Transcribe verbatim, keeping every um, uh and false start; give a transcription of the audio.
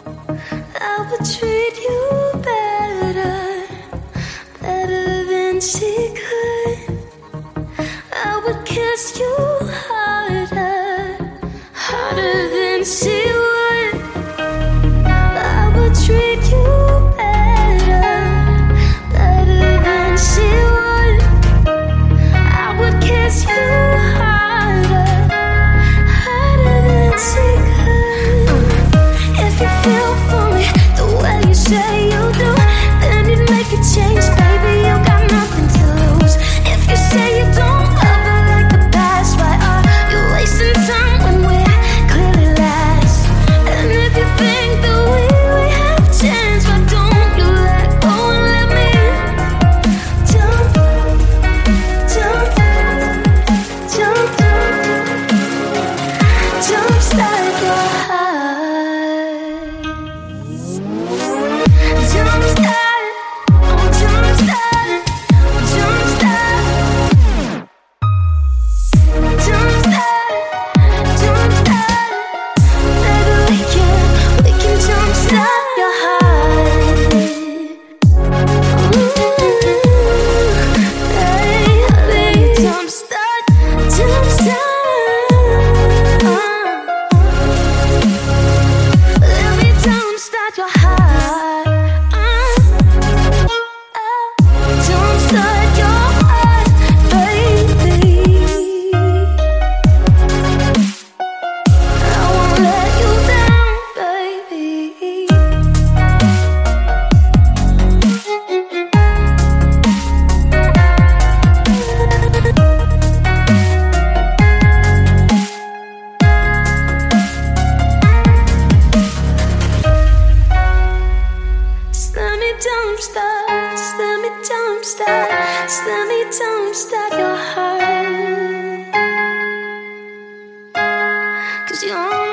I would treat you better, better than she could. I would kiss you harder, harder than she would. I would treat you better, better than she would. I would kiss you harder, harder than she could. If you feel for me the way you say you do, then you'd make a change, baby. You got nothing to lose. If you say you don't love her like the past, why are you wasting time when we're clearly last? And if you think that we, we have a chance, why don't you let go and let me jump, jump, jump, jump, start your heart. Jump start, oh jump start, jump start, jump start, jump start. Baby, we can, we can jump start your heart. Ooh, baby, jump start, jump start. Let me jump start your heart. Jump start your heart, baby. I won't let you down, baby. Just let me jump start, just let me jump start, just let me jump start your heart. 'Cause you're